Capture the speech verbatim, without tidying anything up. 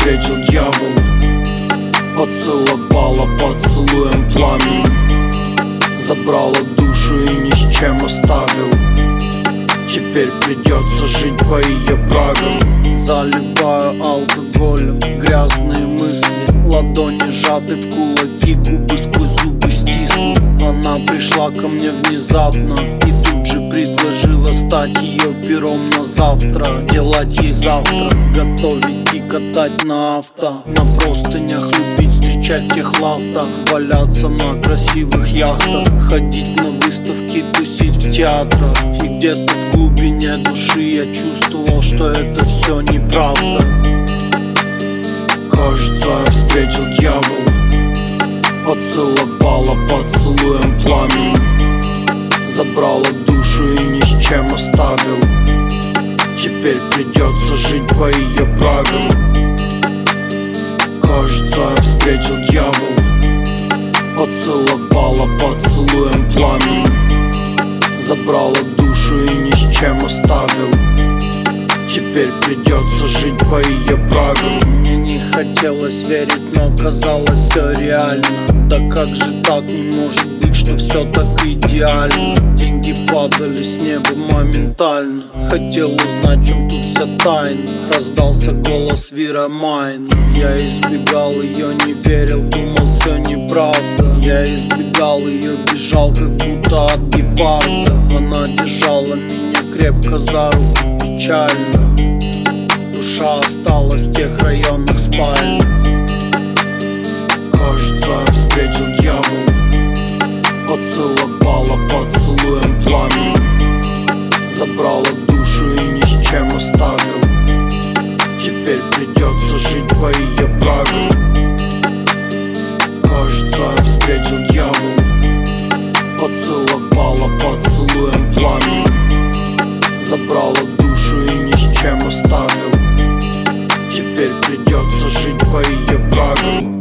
встретил дьявол. Поцеловала поцелуем пламенным, забрала душу и ни с чем оставил. Теперь придется жить по ее правилам. Заливаю алкоголем грязные мысли, ладони сжаты в кулаки, губы сквозь зубы стиснут. Она пришла ко мне внезапно и тут же предложила стать ее пером на завтра, делать ей завтрак, готовить и катать на авто, на простынях любить, встречать в тех лавтах, валяться на красивых яхтах, ходить на выставки, тусить в театрах. И где-то в глубине души я чувствовал, что это все неправда. Кажется, я встретил дьявола. Поцеловала поцелуем пламенным, забрала душу и ни с чем оставил. Теперь придется жить по ее правилам. Кажется, я встретил дьявола. Поцеловала поцелуем пламенным, забрала душу и ни с чем оставил. Теперь придется жить по ее правилам. Мне не хотелось верить, но казалось все реально. Да как же так, не может быть, что все так идеально. Деньги падали с неба моментально. Хотел узнать, в чем тут вся тайна. Раздался голос Вира Майна. Я избегал ее, не верил, думал все неправда. Я избегал ее, бежал как будто от гепарда. Она держала меня крепко за руку, печально. Душа осталась в тех районных спальнях. Кажется, я встретил дьявола. Поцеловала поцелуем пламенным, забрала душу и ни с чем оставил. Теперь придется жить по ее правилам. Кажется, я встретил дьявола. Поцеловала поцелуем пламенным, забрала душу и ни с чем оставил. Теперь придется жить по ее правилам.